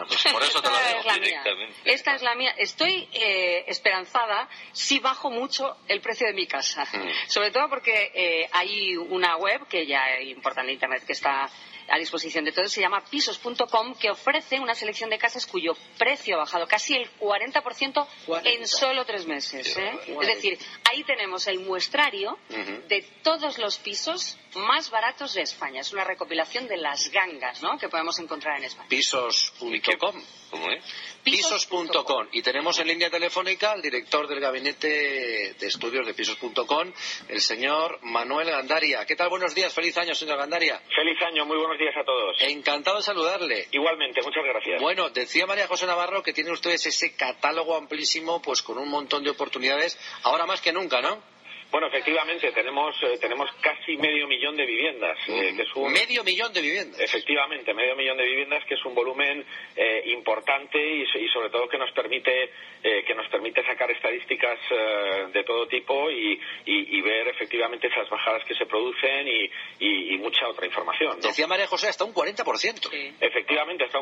pues por eso te lo digo. Es la mía. Esta es la mía. Estoy esperanzada si bajo mucho el precio de mi casa. Sobre todo porque hay una web que ya importa en Internet que está a disposición de todos, se llama pisos.com, que ofrece una selección de casas cuyo precio ha bajado casi el 40% en solo 3 meses. Es decir, ahí tenemos el muestrario de todos los pisos más baratos de España. Es una recopilación de las gangas, ¿no?, que podemos encontrar en España. Pisos.com. ¿Cómo es? Pisos.com. Y tenemos en línea telefónica al director del gabinete de estudios de Pisos.com, el señor Manuel Gandaria. ¿Qué tal? Buenos días. Feliz año, señor Gandaria. Feliz año. Muy buenos días a todos. Encantado de saludarle. Igualmente. Muchas gracias. Bueno, decía María José Navarro que tienen ustedes ese catálogo amplísimo, pues con un montón de oportunidades, ahora más que nunca, ¿no? Bueno, efectivamente, tenemos casi 500.000 de viviendas. Que es un... 500.000 de viviendas. Efectivamente, 500.000 de viviendas, que es un volumen importante y sobre todo que nos permite sacar estadísticas de todo tipo y ver efectivamente esas bajadas que se producen y mucha otra información, ¿no? Decía María José, hasta un 40%. Sí. Efectivamente, hasta un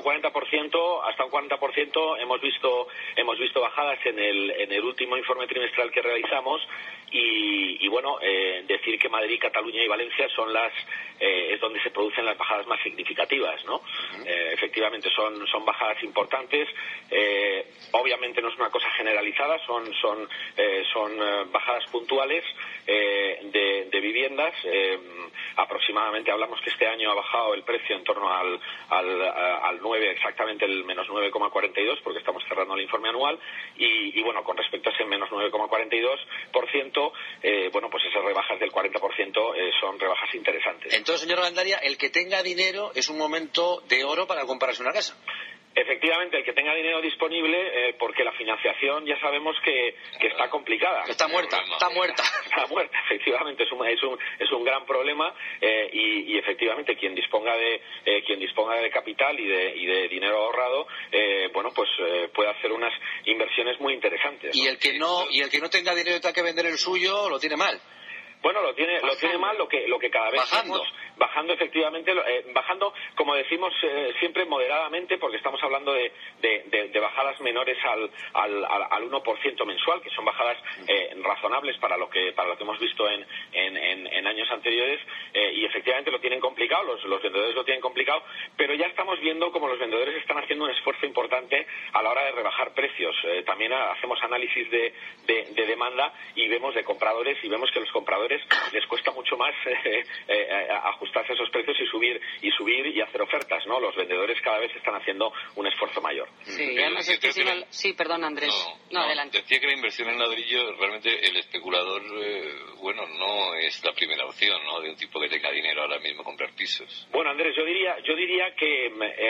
40% hemos visto bajadas en el último informe trimestral que realizamos y bueno, decir que Madrid, Cataluña y Valencia es donde se producen las bajadas más significativas, ¿no? Efectivamente son bajadas importantes. Obviamente no es una cosa generalizada, son bajadas puntuales de viviendas. Aproximadamente hablamos que este año ha bajado el precio en torno al 9, exactamente el menos 9,42, porque estamos cerrando el informe anual y bueno, con respecto a ese menos 9,42%, bueno, pues esas rebajas del 40% son rebajas interesantes. Entonces, señor Gandaria, el que tenga dinero es un momento de oro para comprarse una casa. Efectivamente, el que tenga dinero disponible, porque la financiación ya sabemos que está complicada. Está muerta. Está muerta, efectivamente, es un gran problema y efectivamente quien disponga de capital y de dinero ahorrado, bueno, pues puede hacer unas inversiones muy interesantes, ¿no? Y el que no tenga dinero y tenga que vender el suyo, lo tiene mal. Bueno, lo tiene mal, lo que cada vez bajando efectivamente, bajando, como decimos siempre, moderadamente, porque estamos hablando de bajadas menores al 1% mensual, que son bajadas razonables para lo que hemos visto en años anteriores, y efectivamente lo tienen complicado, los vendedores lo tienen complicado, pero ya estamos viendo como los vendedores están haciendo un esfuerzo importante a la hora de rebajar precios. También hacemos análisis de demanda y vemos de compradores y vemos que los compradores les cuesta mucho más ajustarse a esos precios y subir y hacer ofertas, ¿no? Los vendedores cada vez están haciendo un esfuerzo mayor. Sí, además es que sí, perdón, Andrés. No, adelante. Decía que la inversión en ladrillo, realmente el especulador, bueno, no es la primera opción, ¿no?, de un tipo que tenga dinero ahora mismo comprar pisos. Bueno, Andrés, yo diría que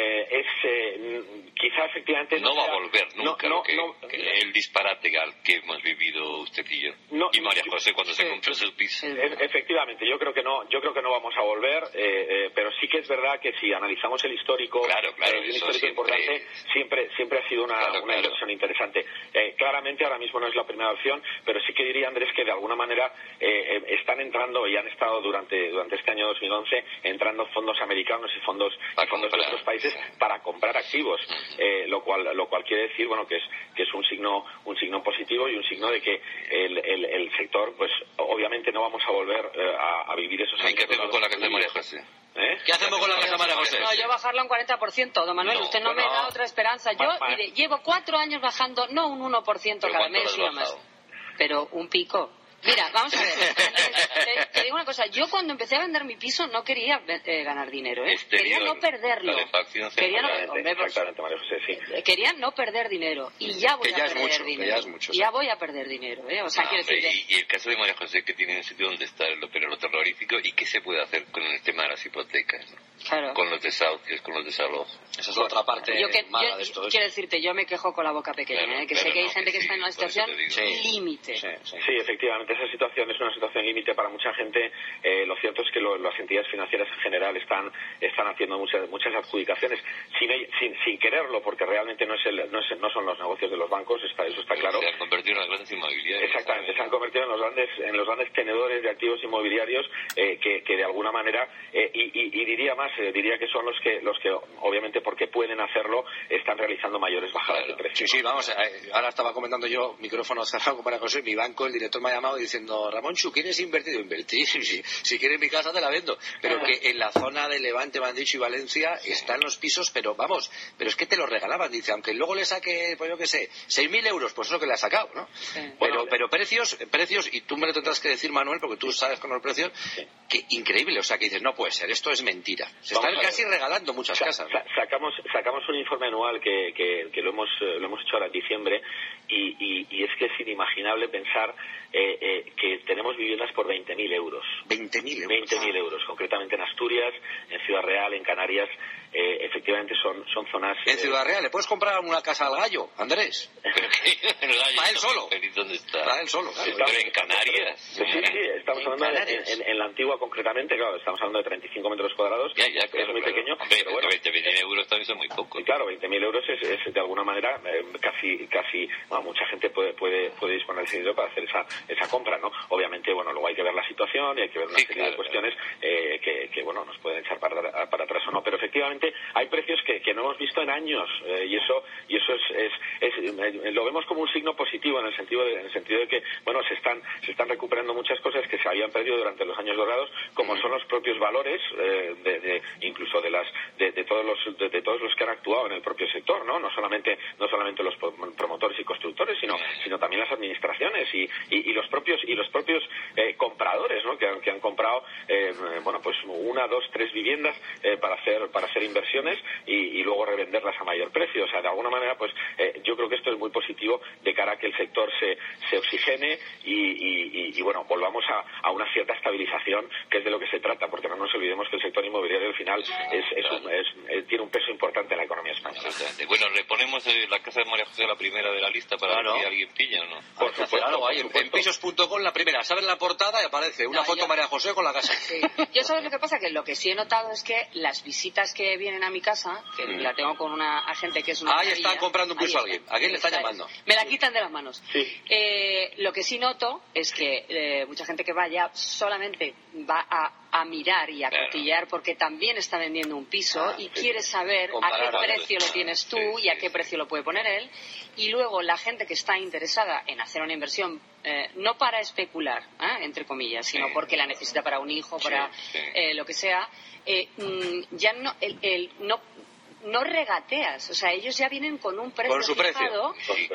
quizá efectivamente no va a volver nunca el disparate al que hemos vivido usted y yo y María José cuando se compró ese piso. Efectivamente, yo creo que no vamos a volver, pero sí que es verdad que si analizamos el histórico, claro, el histórico importante, siempre ha sido una inversión interesante. Claramente ahora mismo no es la primera opción, pero sí que diría, Andrés, que de alguna manera están entrando y han estado durante este año 2011 entrando fondos americanos y fondos de otros países para comprar activos, lo cual quiere decir, bueno, que es un signo positivo y un signo de que el sector, pues obviamente no vamos a volver a vivir esos años. ¿Qué hacemos con la casa de María José? ¿Qué hacemos con la casa de María José? No, yo bajarla un 40%, don Manuel, usted no me da otra esperanza. Yo mire, llevo 4 años bajando, no un 1% cada mes, sino más, pero un pico. Mira, vamos a ver, te digo una cosa, yo cuando empecé a vender mi piso no quería ganar dinero, quería no perderlo. Quería no perder dinero y ya voy a perder dinero. Ya voy a perder dinero, o sea, quiero decir... Y el caso de María José, que tiene un sitio donde está pero lo terrorífico, ¿y qué se puede hacer con el tema de las hipotecas? Claro. Con los desahucios, con los desalojos. Esa es la otra parte mala de esto. Quiero decirte, yo me quejo con la boca pequeña, que sé que hay gente que está en una situación límite. Sí, efectivamente. esa situación es una situación límite para mucha gente. Lo cierto es que las entidades financieras en general están haciendo muchas adjudicaciones sin quererlo, porque realmente no son los negocios de los bancos, eso está claro. Se han convertido en las grandes inmobiliarias. Exactamente, se han convertido en los grandes tenedores de activos inmobiliarios que de alguna manera, y diría que son los que obviamente porque pueden hacerlo están realizando mayores bajadas de precios. Sí, vamos, ahora estaba comentando yo, micrófono cerrado para José, mi banco, el director me ha llamado diciendo, Ramonchu, ¿quieres invertir? Invertir, si quieres mi casa te la vendo, pero que en la zona de Levante, me han dicho, y Valencia están los pisos, pero es que te los regalaban, dice, aunque luego le saque, pues yo qué sé, 6.000 euros, pues es lo que le ha sacado, ¿no? Sí. Pero precios, y tú me lo tendrás que decir, Manuel, porque tú sabes con los precios, que increíble, o sea, que dices, no puede ser, esto es mentira. Se están casi regalando muchas casas, ¿no? Sacamos un informe anual que lo hemos hecho ahora en diciembre, y es que es inimaginable pensar que tenemos viviendas por 20.000 euros. 20.000 euros. 20.000 euros, concretamente en Asturias, en Ciudad Real, en Canarias. Efectivamente son zonas... En Ciudad Real, ¿le puedes comprar una casa al gallo, Andrés? Para él solo. ¿Dónde está? Para él solo. Claro. Pero en Canarias. Sí, estamos hablando en la antigua concretamente, claro, estamos hablando de 35 metros cuadrados. Ya, claro, es muy pequeño. Hombre, pero bueno, 20.000 euros también son muy poco. Y claro, 20.000 euros es de alguna manera casi mucha gente puede disponer de ese dinero para hacer esa compra, ¿no? Obviamente, bueno, luego hay que ver la situación y hay que ver una serie de cuestiones que bueno, nos pueden echar para atrás o no, pero efectivamente hay precios que no hemos visto en años, y eso lo vemos como un signo positivo en el sentido de que, bueno, se están recuperando muchas cosas que se habían perdido durante los años dorados, como son los propios valores incluso de todos los que han actuado en el propio sector, no solamente los promotores y constructores, sino también las administraciones y los propios compradores, ¿no? que han comprado bueno, pues 1, 2, 3 viviendas para hacer inversiones y luego revenderlas a mayor precio. O sea, de alguna manera, pues yo creo que esto es muy positivo de cara a que el sector se oxigene y bueno, volvamos a una cierta estabilización, que es de lo que se trata, porque no nos olvidemos que el sector inmobiliario al final tiene un peso importante en la economía española. Bueno, le ponemos la casa de María José la primera de la lista para ver si alguien pilla o no. Por supuesto, en pisos.com la primera, ¿sabes la portada? Y aparece una foto de María José con la casa. Sí. Yo sabes lo que pasa, que lo que sí he notado es que las visitas que vienen a mi casa, que la tengo con una agente que es una ahí está comprando un piso a alguien. ¿A quién le está llamando? Me la quitan de las manos. Sí. Lo que sí noto es que mucha gente que vaya solamente va a mirar y a cotillear porque también está vendiendo un piso y quiere saber a qué precio lo tienes tú y a qué precio lo puede poner él. Y luego la gente que está interesada en hacer una inversión, no para especular, entre comillas, sino porque la necesita para un hijo, para lo que sea, ya no regateas, o sea, ellos ya vienen con un precio fijado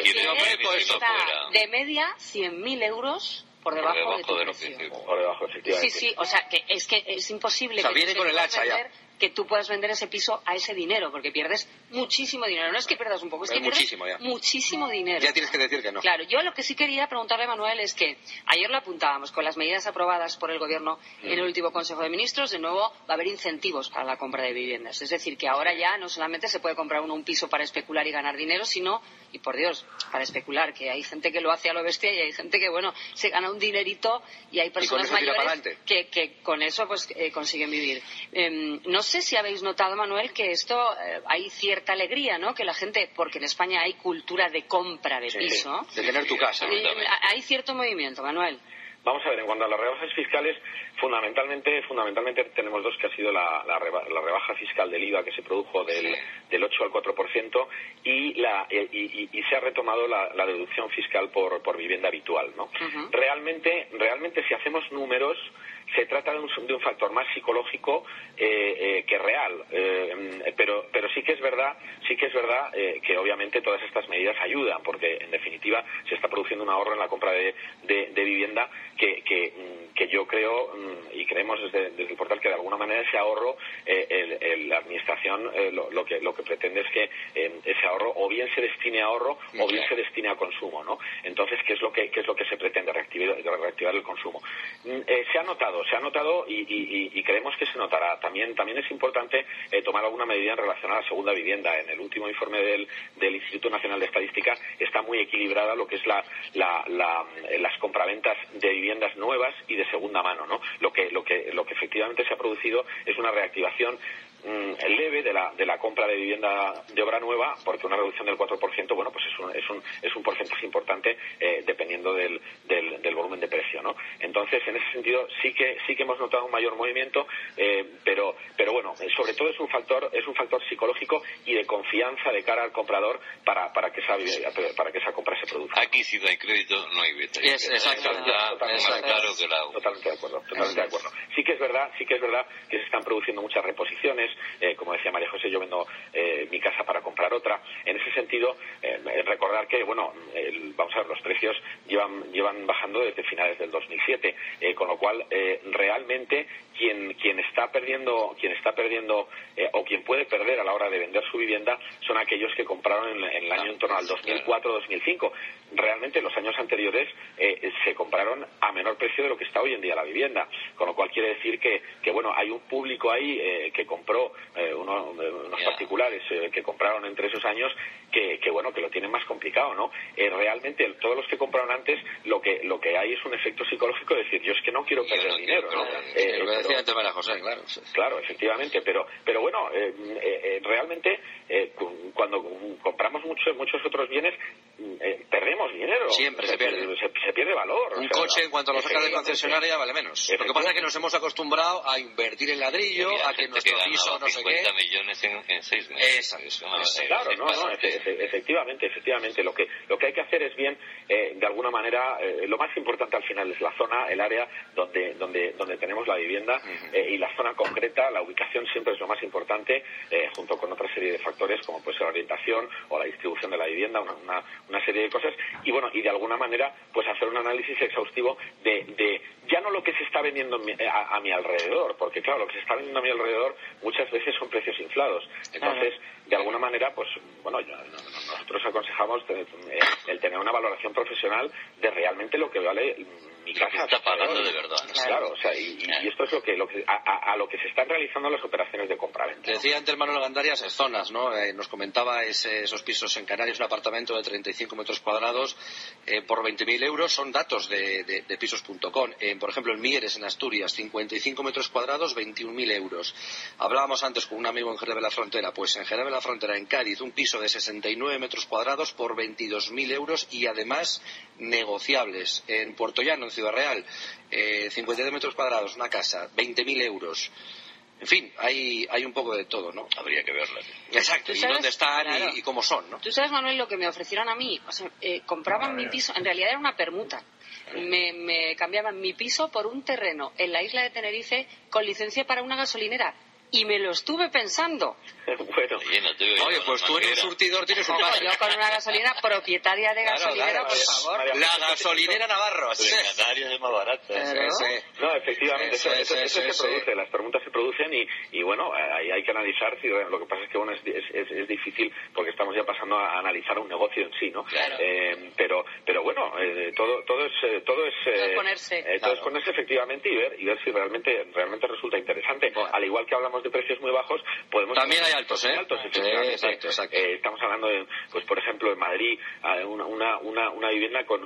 de media 100.000 euros por debajo de tu precio. Por debajo, efectivamente. Sí, o sea, que es imposible que tú puedas vender ese piso a ese dinero, porque pierdes muchísimo dinero. No es que pierdas un poco, es que pierdes muchísimo dinero. Ya tienes que decir que no. Claro, yo lo que sí quería preguntarle a Manuel es que ayer lo apuntábamos, con las medidas aprobadas por el Gobierno en el último Consejo de Ministros, de nuevo va a haber incentivos para la compra de viviendas. Es decir, que ahora ya no solamente se puede comprar un piso para especular y ganar dinero, sino, y por Dios, para especular, que hay gente que lo hace a lo bestia y hay gente que, bueno, se gana un dinerito y hay personas mayores que con eso pues consiguen vivir. No sé si habéis notado, Manuel, que esto hay cierta alegría, ¿no? Que la gente, porque en España hay cultura de compra de piso. De tener tu casa. Hay cierto movimiento, Manuel. Vamos a ver, en cuanto a las rebajas fiscales, fundamentalmente tenemos dos, que ha sido la rebaja fiscal del IVA, que se produjo del 8 al 4%, y se ha retomado la deducción fiscal por vivienda habitual, ¿no? Realmente, si hacemos números, se trata de un factor más psicológico que real, pero sí que es verdad que obviamente todas estas medidas ayudan, porque en definitiva se está produciendo un ahorro en la compra de vivienda que yo creo y creemos desde el portal que de alguna manera ese ahorro la administración lo que pretende es que ese ahorro o bien se destine a ahorro o bien se destine a consumo, ¿no? Entonces, ¿qué es lo que se pretende? Reactivar el consumo. Se ha notado y creemos que se notará. También es importante tomar alguna medida en relación a la segunda vivienda. En el último informe del Instituto Nacional de Estadística está muy equilibrada lo que es las compraventas de viviendas nuevas y de segunda mano, ¿no? Lo que efectivamente se ha producido es una reactivación leve de la compra de vivienda de obra nueva, porque una reducción del 4%, bueno, pues es un porcentaje importante dependiendo del volumen de precio, ¿no? Entonces, en ese sentido sí que hemos notado un mayor movimiento, pero bueno, sobre todo es un factor psicológico y de confianza de cara al comprador para que esa compra se produzca. Aquí si no hay crédito no hay venta. Exactamente. Claro que la... Totalmente de acuerdo. Sí que es verdad que se están produciendo muchas reposiciones. Como decía María José, yo vendo mi casa para comprar otra. En ese sentido, recordar que, bueno, vamos a ver, los precios llevan bajando desde finales del 2007, con lo cual realmente quien está perdiendo o quien puede perder a la hora de vender su vivienda son aquellos que compraron en el año en torno al 2004-2005. Realmente los años anteriores se compraron a menor precio de lo que está hoy en día la vivienda, con lo cual quiere decir que bueno, hay un público ahí que compró, unos particulares que compraron entre esos años que bueno, que lo tienen más complicado, ¿no? Realmente todos los que compraron antes lo que hay es un efecto psicológico de decir, yo es que no quiero perder dinero, ¿no? Lo que decía antes María José, claro. Claro, efectivamente, pero bueno, realmente cuando compramos muchos otros bienes perdemos dinero. Siempre se pierde. Se pierde valor. Un coche, en cuanto lo sacas de concesionaria, vale menos. Lo que pasa es que nos hemos acostumbrado a invertir en ladrillo, a que nuestro piso no sé qué. 50 millones en 6 meses. Claro, efectivamente. Lo que hay que hacer es bien, de alguna manera, lo más importante al final es la zona, el área donde tenemos la vivienda, y la zona concreta, la ubicación siempre es lo más importante, junto con otra serie de factores como puede ser la orientación o la distribución de la vivienda, una serie de cosas, y bueno, y de alguna manera pues hacer un análisis exhaustivo de ya no lo que se está vendiendo a mi alrededor, porque claro, lo que se está vendiendo a mi alrededor muchas veces son precios inflados. Entonces, de alguna manera, pues bueno, nosotros aconsejamos el tener una valoración profesional de realmente lo que vale mi casa. Está pagando de verdad. Claro, o sea, y esto es a lo que se están realizando las operaciones de compraventa. Te decía antes Manuel Gandarias, en zonas, ¿no? Nos comentaba esos pisos en Canarias, un apartamento de 35 metros cuadrados por 20.000 euros, son datos de pisos.com. Por ejemplo, en Mieres, en Asturias, 55 metros cuadrados, 21.000 euros. Hablábamos antes con un amigo en Jerez de la Frontera, pues en Jerez de la Frontera, en Cádiz, un piso de 69 metros cuadrados por 22.000 euros y además negociables. En Puerto Llano, en Ciudad Real, 52 metros cuadrados, una casa, 20.000 euros. En fin, hay un poco de todo, ¿no? Habría que verlas. Exacto, y dónde están y cómo son, ¿no? Tú sabes, Manuel, lo que me ofrecieron a mí. O sea, compraban mi piso, en realidad era una permuta. Me cambiaban mi piso por un terreno en la isla de Tenerife con licencia para una gasolinera. Y me lo estuve pensando. Bueno, oye, pues tú en un surtidor tienes un pase. Yo con una gasolina, propietaria de gasolinera, claro, por favor. La gasolinera Navarro. En Canarias es más barata. No, efectivamente, eso se produce, las permutas se producen y bueno, ahí hay que analizar. Lo que pasa es que bueno, es difícil porque estamos ya pasando a analizar un negocio en sí, ¿no? Claro. Pero bueno, todo es ponerse efectivamente y ver si realmente resulta interesante. Bueno. Al igual que hablamos de precios muy bajos, podemos también hay altos, exacto. Estamos hablando de, pues por ejemplo, en Madrid, una vivienda con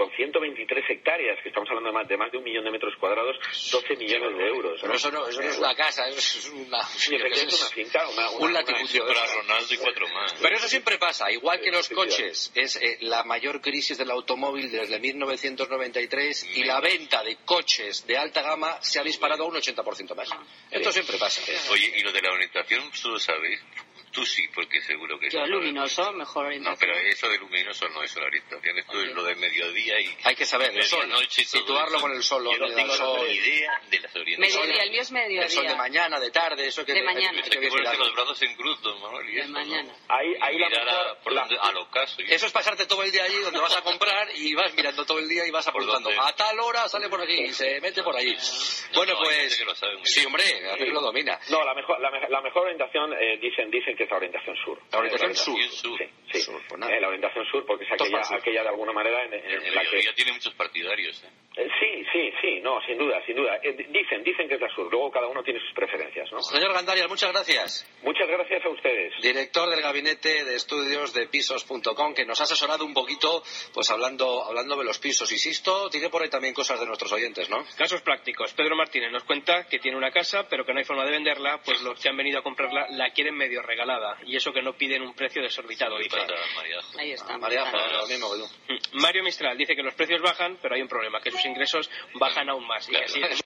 123 hectáreas, que estamos hablando de más de 1 millón de metros cuadrados, 12 millones de euros. Pero eso no es una casa, es una finca, un latifundio. Para Ronaldo y 4 más. Pero eso siempre pasa, igual que los coches. Es la mayor crisis del automóvil desde 1993 y la venta de coches de alta gama se ha disparado un 80% más. Esto siempre pasa. Oye, ¿y lo de la orientación, tú lo sabes? Tú sí, porque seguro que... Yo luminoso, mejor orientación. No, pero eso de luminoso no es una orientación. Esto es lo de mediodía y... Hay que saber, el sol, situarlo con el sol. Yo no tengo ni idea de las orientaciones. Mediodía, el mío es mediodía. El sol de mañana, de tarde, eso que... De mañana. Hay que ponerse los brazos en cruz, don Manuel, y de eso, mañana. ¿no? Ahí a lo caso. Eso es pasarte todo el día allí donde vas a comprar y vas mirando todo el día y vas apuntando. A tal hora sale por aquí y se mete por allí. Bueno, pues... Sí, hombre, a ver, lo domina. No, la mejor orientación dicen que que es la orientación sur. La orientación sur. Sí. Sur, pues nada. La orientación sur, porque es aquella de alguna manera en la que... Ya tiene muchos partidarios. Sí, no, sin duda. Dicen que es la sur, luego cada uno tiene sus preferencias, ¿no? Señor Gandarias, muchas gracias. Muchas gracias a ustedes. Director del Gabinete de Estudios de Pisos.com, que nos ha asesorado un poquito, pues hablando de los pisos. Insisto, tiene por ahí también cosas de nuestros oyentes, ¿no? Casos prácticos. Pedro Martínez nos cuenta que tiene una casa, pero que no hay forma de venderla, pues los que han venido a comprarla la quieren medio regalada. Y eso que no piden un precio desorbitado, dice. Ahí está. María, lo mismo que tú. Mario Mistral dice que los precios bajan, pero hay un problema, que sus ingresos bajan aún más. Y así